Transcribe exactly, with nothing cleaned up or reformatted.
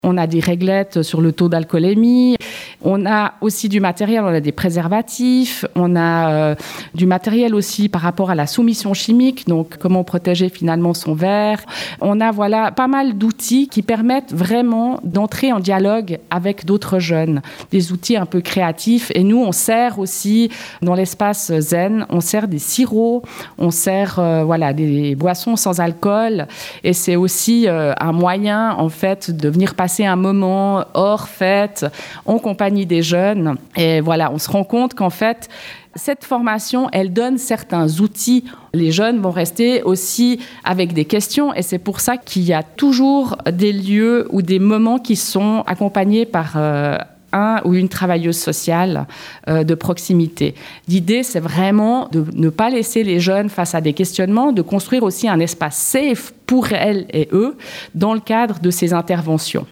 On a des réglettes sur le taux d'alcoolémie. On a aussi du matériel, on a des préservatifs. On a euh, du matériel aussi par rapport à la soumission chimique, donc comment protéger finalement son verre. On a voilà pas mal d'outils qui permettent vraiment d'entrer en dialogue avec d'autres jeunes. Des outils un peu créatifs. Et nous, on sert aussi, dans l'espace zen, on sert des sirops, on sert euh, voilà, des boissons sans alcool. Et c'est aussi euh, un moyen, en fait, de venir passer un moment hors fête, en compagnie des jeunes. Et voilà, on se rend compte qu'en fait, cette formation, elle donne certains outils. Les jeunes vont rester aussi avec des questions et c'est pour ça qu'il y a toujours des lieux ou des moments qui sont accompagnés par euh, un ou une travailleuse sociale euh, de proximité. L'idée, c'est vraiment de ne pas laisser les jeunes face à des questionnements, de construire aussi un espace safe pour elles et eux dans le cadre de ces interventions.